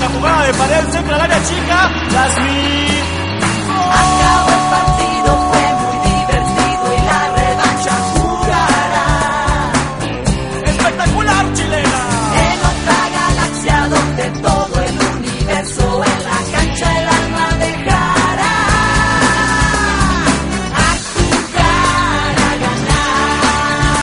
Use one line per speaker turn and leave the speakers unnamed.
jugada de pared, centro al área chica. Yasmín. ¡Gol!